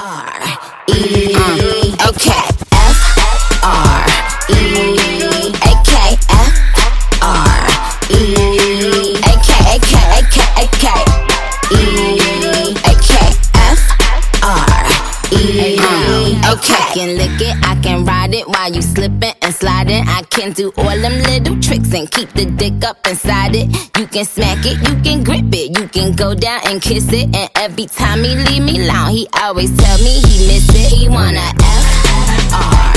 Okay. Okay. I can lick it, I can ride it while you slipping and sliding. I can do all them little tricks and keep the dick up inside it. You can smack it, you can grip it, you can go down and kiss it. And every time he leave me alone, he always tell me he miss it. He wanna F-R.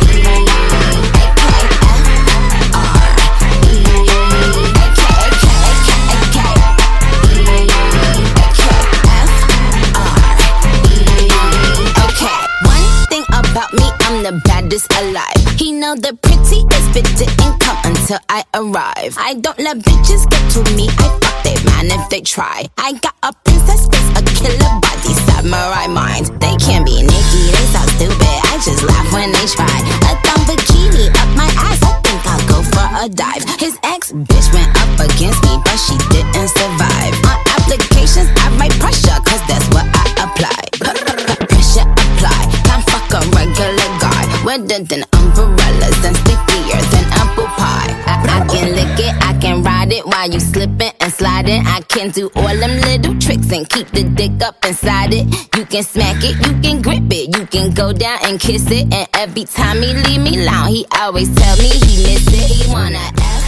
I'm the baddest alive. He know the prettiest bitch didn't come until I arrive. I don't let bitches get to me, I fuck they man if they try. I got a princess face, a killer body, samurai mind. They can't be Nikki, they so stupid, I just laugh when they try. A thumb bikini up my ass, I think I'll go for a dive. His ex-bitch went up against me, but she didn't survive. On applications, I write pressure, cause that's what I apply. Pressure apply, can't fuck a regular guy. Wetter than umbrellas and stickier than apple pie. I can lick it, I can ride it while you slipping and sliding. I can do all them little tricks and keep the dick up inside it. You can smack it, you can grip it, you can go down and kiss it. And every time he leave me alone, he always tell me he miss it. He wanna F